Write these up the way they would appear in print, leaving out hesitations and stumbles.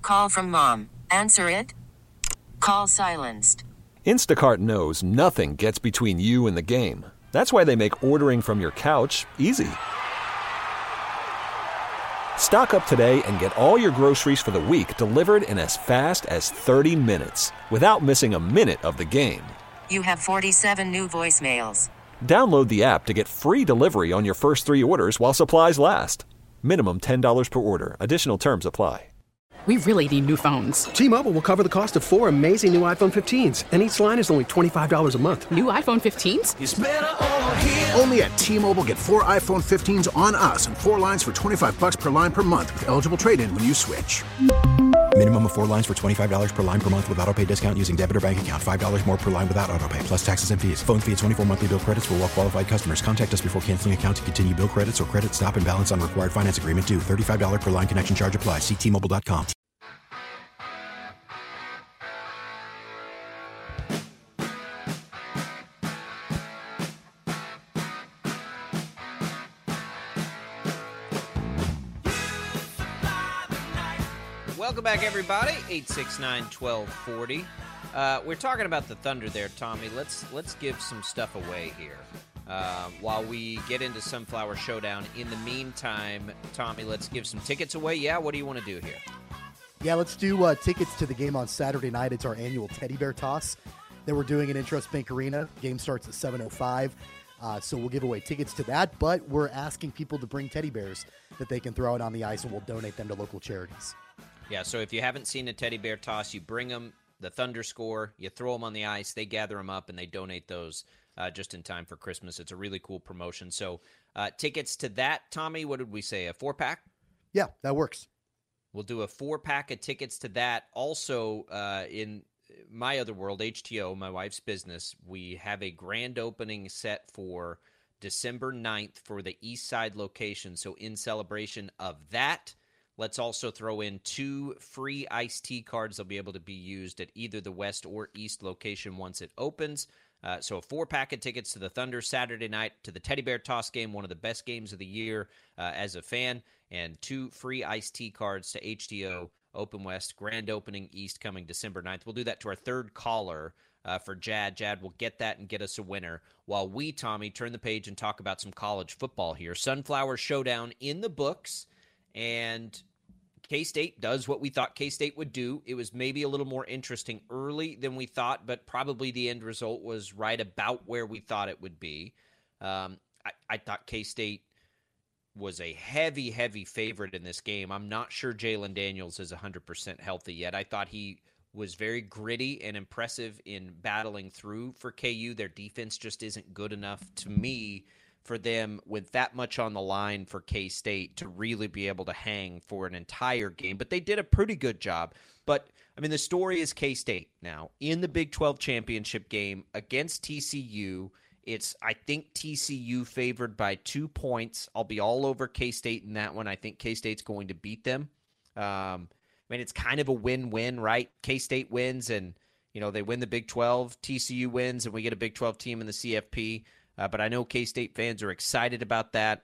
Call from mom. Answer it. Call silenced. Instacart knows nothing gets between you and the game. That's why they make ordering from your couch easy. Stock up today and get all your groceries for the week delivered in as fast as 30 minutes without missing a minute of the game. You have 47 new voicemails. Download the app to get free delivery on your first 3 orders while supplies last. Minimum $10 per order. Additional terms apply. We really need new phones. T-Mobile will cover the cost of 4 amazing new iPhone 15s, and each line is only $25 a month. New iPhone 15s? It's better over here. Only at T-Mobile, get 4 iPhone 15s on us and 4 lines for $25 per line per month with eligible trade-in when you switch. Minimum of 4 lines for $25 per line per month with autopay discount using debit or bank account. $5 more per line without autopay, plus taxes and fees. Phone fee at 24 monthly bill credits for well-qualified customers. Contact us before canceling account to continue bill credits or credit stop and balance on required finance agreement due. $35 per line connection charge applies. See T-Mobile.com. Welcome back, everybody. 869-1240. We're talking about the Thunder there, Tommy. Let's give some stuff away here while we get into Sunflower Showdown. In the meantime, Tommy, let's give some tickets away. Yeah, what do you want to do here? Yeah, let's do tickets to the game on Saturday night. It's our annual teddy bear toss that we're doing at Intrust Bank Arena. Game starts at 7:05. So we'll give away tickets to that, but we're asking people to bring teddy bears that they can throw out on the ice, and we'll donate them to local charities. Yeah, so if you haven't seen a teddy bear toss, you bring them, the Thunder score, you throw them on the ice, they gather them up, and they donate those just in time for Christmas. It's a really cool promotion. So tickets to that, Tommy, what did we say, a 4-pack? Yeah, that works. We'll do a 4-pack of tickets to that. Also, in my other world, HTO, my wife's business, we have a grand opening set for December 9th for the East Side location. So in celebration of that, let's also throw in 2 free iced tea cards. They'll be able to be used at either the West or East location once it opens. So a 4-pack of tickets to the Thunder Saturday night, to the Teddy Bear Toss game, one of the best games of the year as a fan, and 2 free iced tea cards to HTO Open West, grand opening East coming December 9th. We'll do that to our third caller for Jad. Jad will get that and get us a winner while we, Tommy, turn the page and talk about some college football here. Sunflower Showdown in the books, and K-State does what we thought K-State would do. It was maybe a little more interesting early than we thought, but probably the end result was right about where we thought it would be. I thought K-State was a heavy, heavy favorite in this game. I'm not sure Jalen Daniels is 100% healthy yet. I thought he was very gritty and impressive in battling through for KU. Their defense just isn't good enough to me for them with that much on the line for K-State to really be able to hang for an entire game. But they did a pretty good job. But, I mean, the story is K-State now in the Big 12 championship game against TCU. It's, I think, TCU favored by 2 points. I'll be all over K-State in that one. I think K-State's going to beat them. I mean, it's kind of a win-win, right? K-State wins and, you know, they win the Big 12. TCU wins and we get a Big 12 team in the CFP. But I know K-State fans are excited about that.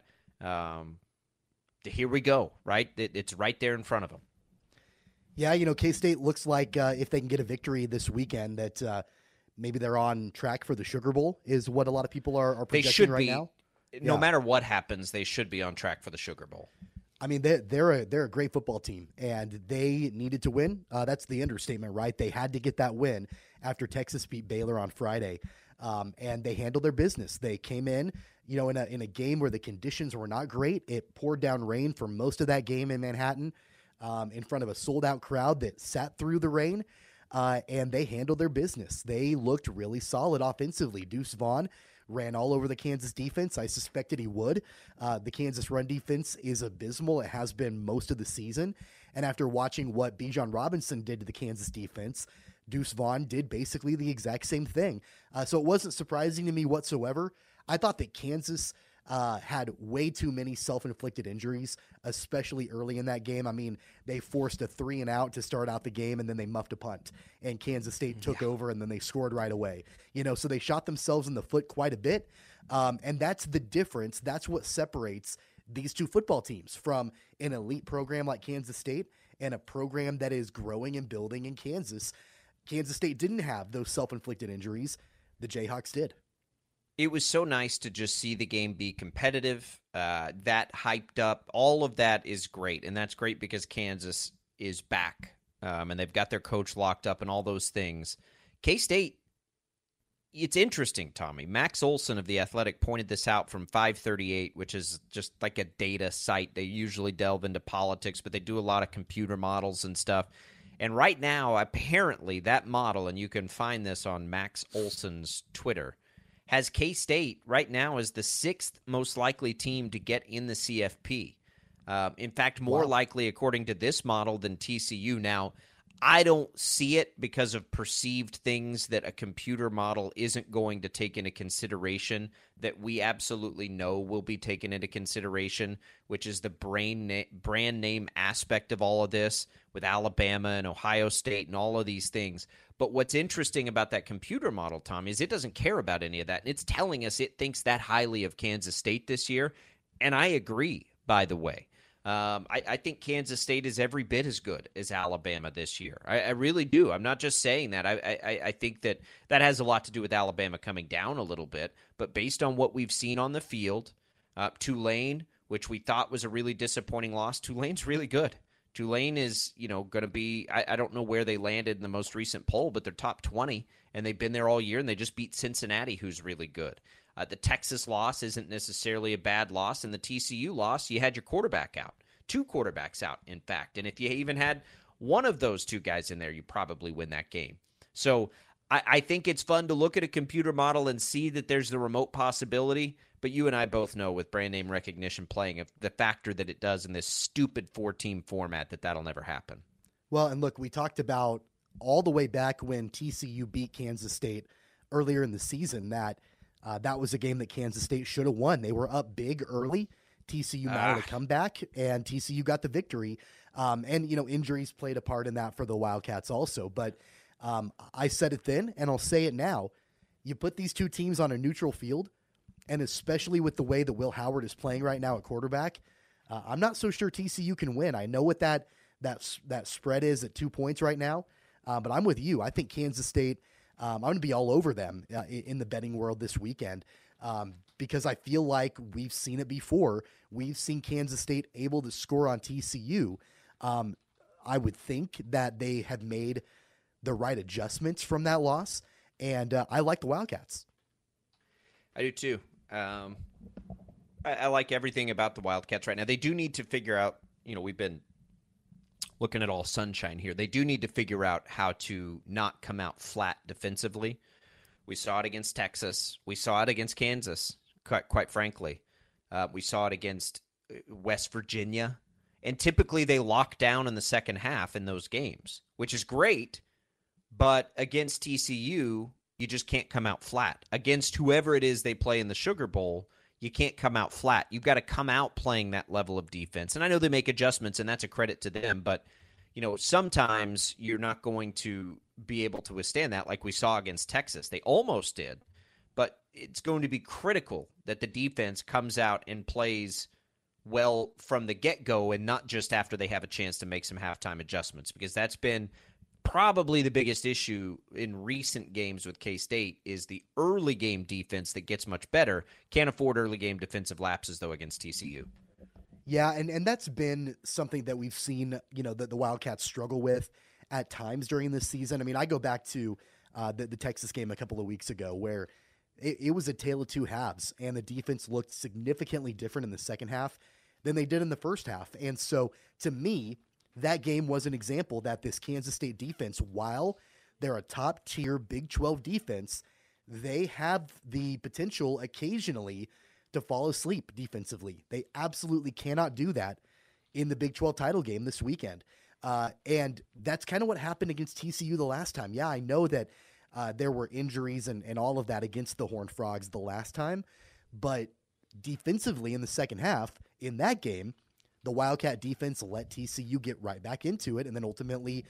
Here we go, right? It's right there in front of them. Yeah, you know, K-State looks like if they can get a victory this weekend that maybe they're on track for the Sugar Bowl is what a lot of people are projecting right now. No matter what happens, they should be on track for the Sugar Bowl. I mean, they're a great football team, and they needed to win. That's the understatement, right? They had to get that win after Texas beat Baylor on Friday. And they handled their business. They came in, you know, in a game where the conditions were not great. It poured down rain for most of that game in Manhattan, in front of a sold-out crowd that sat through the rain, and they handled their business. They looked really solid offensively. Deuce Vaughn ran all over the Kansas defense. I suspected he would. The Kansas run defense is abysmal. It has been most of the season. And after watching what Bijan Robinson did to the Kansas defense, Deuce Vaughn did basically the exact same thing. So it wasn't surprising to me whatsoever. I thought that Kansas had way too many self-inflicted injuries, especially early in that game. I mean, they forced a 3-and-out to start out the game, and then they muffed a punt. And Kansas State took over, and then they scored right away. You know, so they shot themselves in the foot quite a bit. And that's the difference. That's what separates these two football teams from an elite program like Kansas State and a program that is growing and building in Kansas. Kansas State didn't have those self-inflicted injuries. The Jayhawks did. It was so nice to just see the game be competitive, that hyped up. All of that is great, and that's great because Kansas is back, and they've got their coach locked up and all those things. K-State, it's interesting, Tommy. Max Olson of The Athletic pointed this out from 538, which is just like a data site. They usually delve into politics, but they do a lot of computer models and stuff. And right now, apparently, that model, and you can find this on Max Olson's Twitter, has K-State right now as the 6th most likely team to get in the CFP. In fact, more likely, according to this model, than TCU. Now, I don't see it because of perceived things that a computer model isn't going to take into consideration that we absolutely know will be taken into consideration, which is the brand name aspect of all of this with Alabama and Ohio State and all of these things. But what's interesting about that computer model, Tom, is it doesn't care about any of that. And it's telling us it thinks that highly of Kansas State this year. And I agree, by the way. I think Kansas State is every bit as good as Alabama this year. I really do. I'm not just saying that. I think that has a lot to do with Alabama coming down a little bit. But based on what we've seen on the field, Tulane, which we thought was a really disappointing loss, Tulane's really good. Tulane is, going to be, I don't know where they landed in the most recent poll, but they're top 20, and they've been there all year, and they just beat Cincinnati, who's really good. The Texas loss isn't necessarily a bad loss, and the TCU loss, you had your quarterback out. 2 quarterbacks out, in fact. And if you even had one of those 2 guys in there, you probably win that game. So I think it's fun to look at a computer model and see that there's the remote possibility, but you and I both know with brand name recognition playing the factor that it does in this stupid 4-team format that'll never happen. Well, and look, we talked about all the way back when TCU beat Kansas State earlier in the season that was a game that Kansas State should have won. They were up big early. TCU mounted a comeback, and TCU got the victory. And, injuries played a part in that for the Wildcats also. But I said it then, and I'll say it now. You put these 2 teams on a neutral field, and especially with the way that Will Howard is playing right now at quarterback, I'm not so sure TCU can win. I know what that spread is at 2 points right now, but I'm with you. I think Kansas State, I'm going to be all over them in the betting world this weekend because I feel like we've seen it before. We've seen Kansas State able to score on TCU. I would think that they have made the right adjustments from that loss, and I like the Wildcats. I do too. I like everything about the Wildcats right now. They do need to figure out, we've been looking at all sunshine here. They do need to figure out how to not come out flat defensively. We saw it against Texas. We saw it against Kansas, quite frankly. We saw it against West Virginia. And typically they lock down in the second half in those games, which is great. But against TCU, you just can't come out flat. Against whoever it is they play in the Sugar Bowl, you can't come out flat. You've got to come out playing that level of defense. And I know they make adjustments, and that's a credit to them. But, sometimes you're not going to be able to withstand that like we saw against Texas. They almost did. But it's going to be critical that the defense comes out and plays well from the get-go and not just after they have a chance to make some halftime adjustments, because that's been probably the biggest issue in recent games with K-State is the early game defense that gets much better. Can't afford early game defensive lapses, though, against TCU. Yeah, and that's been something that we've seen, the Wildcats struggle with at times during this season. I mean, I go back to the Texas game a couple of weeks ago where it was a tale of 2 halves, and the defense looked significantly different in the second half than they did in the first half. And so, to me, that game was an example that this Kansas State defense, while they're a top-tier Big 12 defense, they have the potential occasionally to fall asleep defensively. They absolutely cannot do that in the Big 12 title game this weekend. And that's kind of what happened against TCU the last time. Yeah, I know that there were injuries and all of that against the Horned Frogs the last time, but defensively in the second half in that game, the Wildcat defense let TCU get right back into it, and then ultimately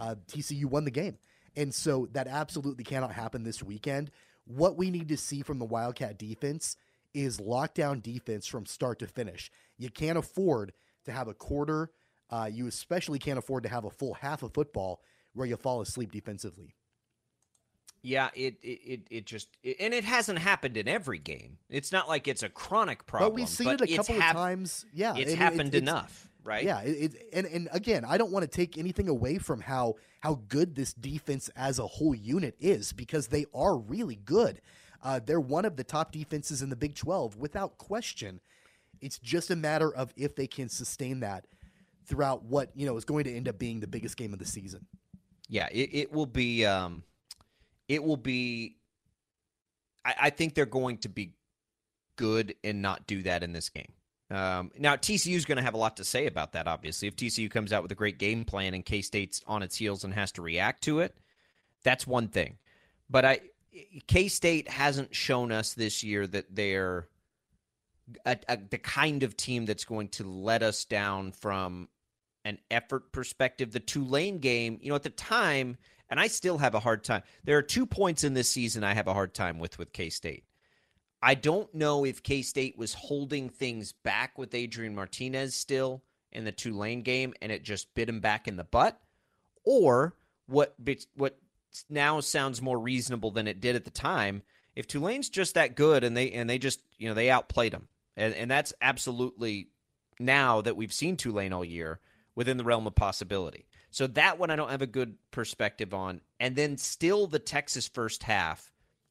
TCU won the game. And so that absolutely cannot happen this weekend. What we need to see from the Wildcat defense is lockdown defense from start to finish. You can't afford to have a quarter you especially can't afford to have a full half of football where you fall asleep defensively. Yeah, it just and it hasn't happened in every game. It's not like it's a chronic problem. But we've seen it a couple of times. Yeah, it's happened enough, right? Yeah, and again, I don't want to take anything away from how good this defense as a whole unit is, because they are really good. They're one of the top defenses in the Big 12 without question. It's just a matter of if they can sustain that throughout what is going to end up being the biggest game of the season. Yeah, it will be. It will be. I think they're going to be good and not do that in this game. Now, TCU is going to have a lot to say about that, obviously. If TCU comes out with a great game plan and K-State's on its heels and has to react to it, that's one thing. But K-State hasn't shown us this year that they're the kind of team that's going to let us down from an effort perspective. The Tulane game, at the time, and I still have a hard time. There are 2 points in this season I have a hard time with K-State. I don't know if K-State was holding things back with Adrian Martinez still in the Tulane game, and it just bit him back in the butt, or what now sounds more reasonable than it did at the time. If Tulane's just that good and they just they outplayed them, and that's absolutely, now that we've seen Tulane all year, within the realm of possibility. So that one I don't have a good perspective on. And then still the Texas first half,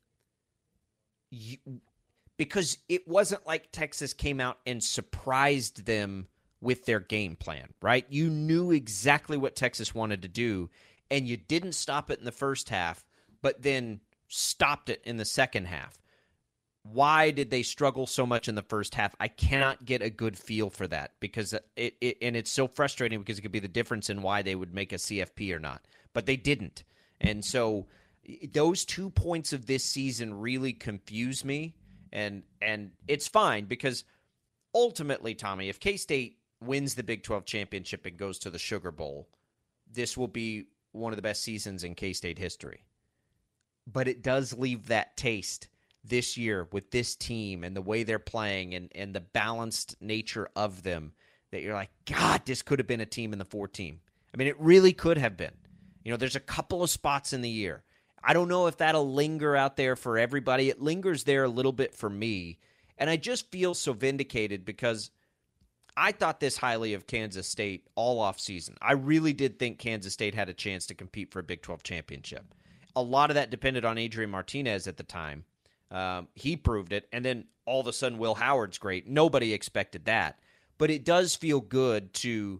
because it wasn't like Texas came out and surprised them with their game plan, right? You knew exactly what Texas wanted to do, and you didn't stop it in the first half, but then stopped it in the second half. Why did they struggle so much in the first half? I cannot get a good feel for that, because it's so frustrating, because it could be the difference in why they would make a CFP or not. But they didn't. And so those 2 points of this season really confuse me. And it's fine, because ultimately, Tommy, if K-State wins the Big 12 championship and goes to the Sugar Bowl, this will be one of the best seasons in K-State history. But it does leave that taste this year with this team and the way they're playing and the balanced nature of them, that you're like, God, this could have been a team in the 4 team. I mean, it really could have been. There's a couple of spots in the year. I don't know if that'll linger out there for everybody. It lingers there a little bit for me. And I just feel so vindicated, because I thought this highly of Kansas State all offseason. I really did think Kansas State had a chance to compete for a Big 12 championship. A lot of that depended on Adrian Martinez at the time. He proved it, and then all of a sudden Will Howard's great. Nobody expected that. But it does feel good to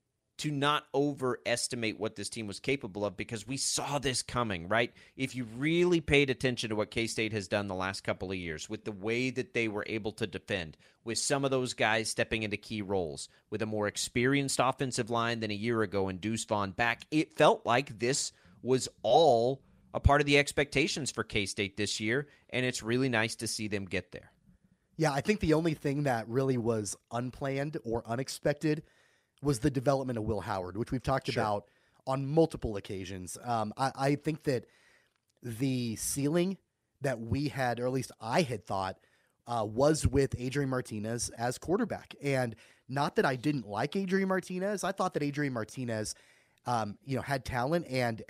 not overestimate what this team was capable of, because we saw this coming, right? If you really paid attention to what K-State has done the last couple of years, with the way that they were able to defend, with some of those guys stepping into key roles, with a more experienced offensive line than a year ago and Deuce Vaughn back, it felt like this was all a part of the expectations for K-State this year, and it's really nice to see them get there. Yeah, I think the only thing that really was unplanned or unexpected was the development of Will Howard, which we've talked about on multiple occasions. I think that the ceiling that we had, or at least I had thought, was with Adrian Martinez as quarterback. And not that I didn't like Adrian Martinez. I thought that Adrian Martinez, had talent and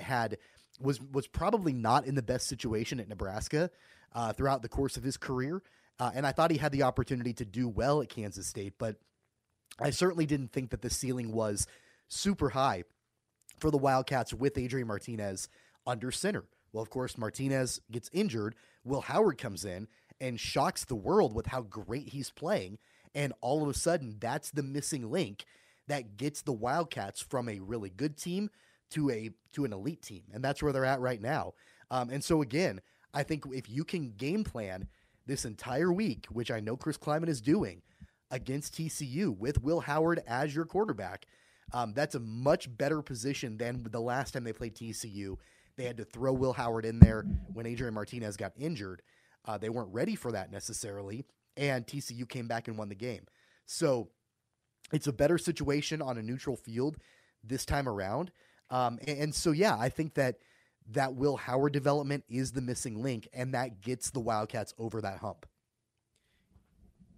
was probably not in the best situation at Nebraska throughout the course of his career. And I thought he had the opportunity to do well at Kansas State, but I certainly didn't think that the ceiling was super high for the Wildcats with Adrian Martinez under center. Well, of course, Martinez gets injured. Will Howard comes in and shocks the world with how great he's playing. And all of a sudden, that's the missing link that gets the Wildcats from a really good team to an elite team. And that's where they're at right now. And so, again, I think if you can game plan this entire week, which I know Chris Kleiman is doing, against TCU with Will Howard as your quarterback, that's a much better position than the last time they played TCU. They had to throw Will Howard in there when Adrian Martinez got injured. They weren't ready for that necessarily, and TCU came back and won the game. So it's a better situation on a neutral field this time around. And so, yeah, I think that Will Howard development is the missing link, and that gets the Wildcats over that hump. But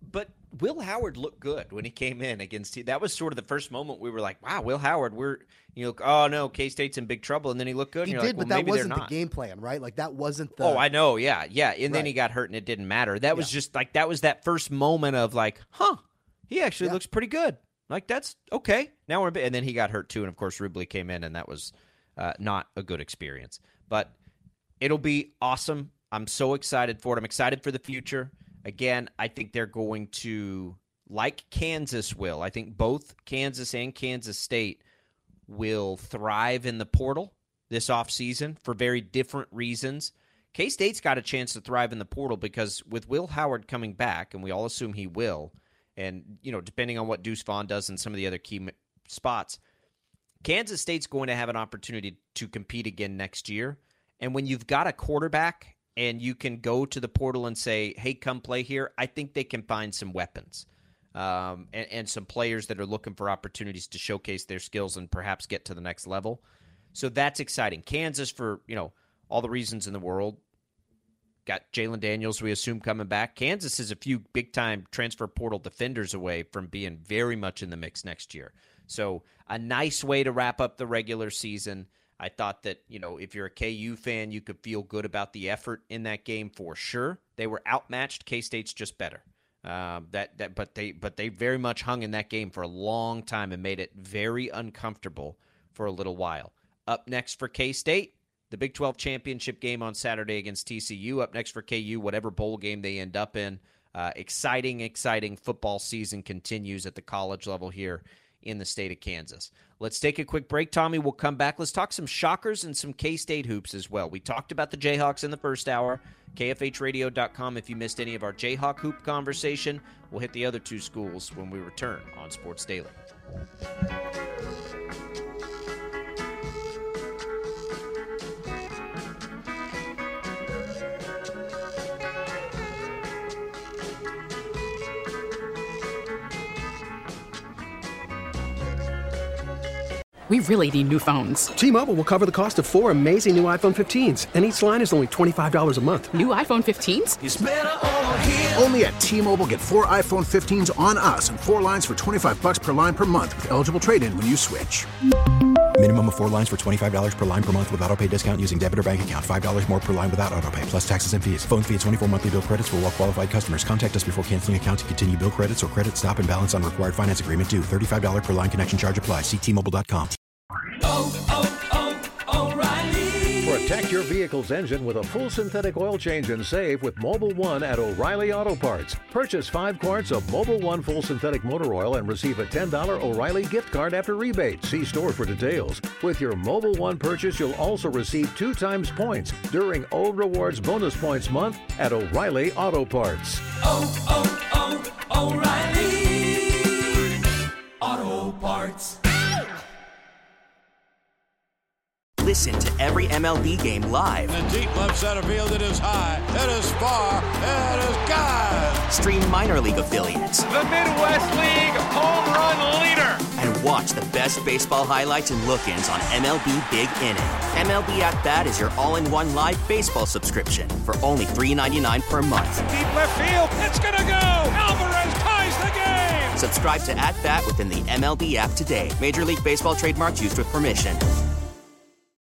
Will Howard looked good when he came in against. That was sort of the first moment we were like, "Wow, Will Howard." Oh no, K-State's in big trouble, and then he looked good. He and did, like, but well, that wasn't the game plan, right? Like that wasn't the. Oh, I know, yeah. And then he got hurt, and it didn't matter. That was just like that first moment of like, huh, he actually looks pretty good. Like that's okay. Now we're and then he got hurt too, and of course Rubley came in, and that was not a good experience. But it'll be awesome. I'm so excited for it. I'm excited for the future. Again, I think they're going to, like Kansas will, I think both Kansas and Kansas State will thrive in the portal this offseason for very different reasons. K-State's got a chance to thrive in the portal because with Will Howard coming back, and we all assume he will, and depending on what Deuce Vaughn does in some of the other key spots, Kansas State's going to have an opportunity to compete again next year. And when you've got a quarterback and you can go to the portal and say, hey, come play here, I think they can find some weapons and some players that are looking for opportunities to showcase their skills and perhaps get to the next level. So that's exciting. Kansas, for all the reasons in the world, got Jalen Daniels, we assume, coming back. Kansas is a few big-time transfer portal defenders away from being very much in the mix next year. So a nice way to wrap up the regular season. I thought that, if you're a KU fan, you could feel good about the effort in that game for sure. They were outmatched. K-State's just better. But they very much hung in that game for a long time and made it very uncomfortable for a little while. Up next for K-State, the Big 12 championship game on Saturday against TCU. Up next for KU, whatever bowl game they end up in. Exciting football season continues at the college level here in the state of Kansas. Let's take a quick break, Tommy. We'll come back. Let's talk some shockers and some K-State hoops as well. We talked about the Jayhawks in the first hour. KFHradio.com if you missed any of our Jayhawk hoop conversation. We'll hit the other two schools when we return on Sports Daily. We really need new phones. T-Mobile will cover the cost of 4 amazing new iPhone 15s, and each line is only $25 a month. New iPhone 15s? It's better over here. Only at T-Mobile, get 4 iPhone 15s on us and 4 lines for $25 per line per month with eligible trade-in when you switch. Minimum of 4 lines for $25 per line per month with autopay discount using debit or bank account. $5 more per line without autopay, plus taxes and fees. Phone fee at 24 monthly bill credits for well-qualified customers. Contact us before canceling account to continue bill credits or credit stop and balance on required finance agreement due. $35 per line connection charge applies. See T-Mobile.com. O'Reilly. Protect your vehicle's engine with a full synthetic oil change and save with Mobil 1 at O'Reilly Auto Parts. Purchase 5 quarts of Mobil 1 full synthetic motor oil and receive a $10 O'Reilly gift card after rebate. See store for details. With your Mobil 1 purchase, you'll also receive 2 times points during O Rewards Bonus Points Month at O'Reilly Auto Parts. O'Reilly Auto Parts. Listen to every MLB game live. In the deep left center field, it is high, it is far, it is gone. Stream minor league affiliates. The Midwest League home run leader. And watch the best baseball highlights and look-ins on MLB Big Inning. MLB At Bat is your all-in-one live baseball subscription for only $3.99 per month. Deep left field, it's gonna go. Alvarez ties the game. Subscribe to At Bat within the MLB app today. Major League Baseball trademarks used with permission.